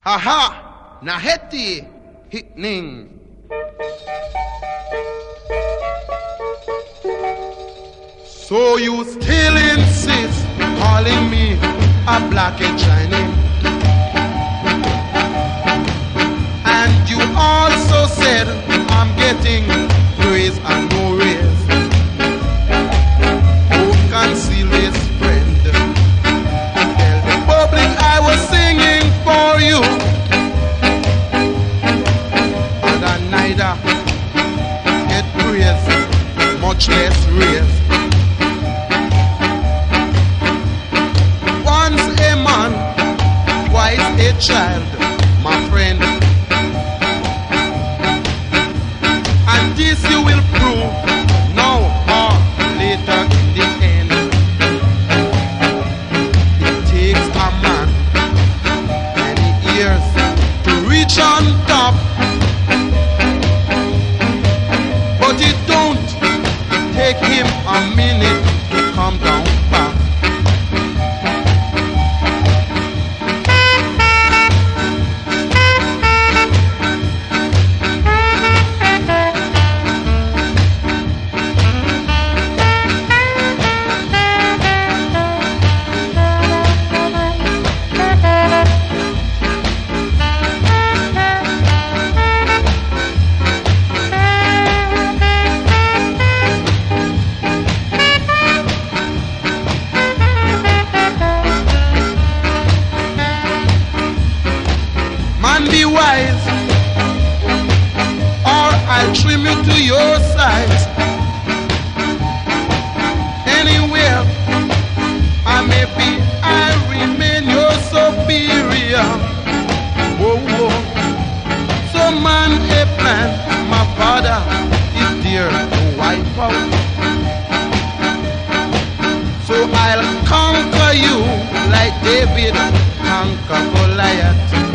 Aha, Naheti, Hitning. So you still insist calling me a black and Chinese, and you also said I'm getting praise and no raise. Who conceal this friend? Tell the public I was singing for you, and I neither get praise, much less raise. A child, my friend, and this you will prove now or later in the end. It takes a man many years to reach on top, but it don't take him a minute to come down back. Be wise, or I'll trim you to your size. Anywhere I may be, I remain your superior. Whoa, whoa. So man, a plan, my father is dear to wipe out. So I'll conquer you like David conquered Goliath.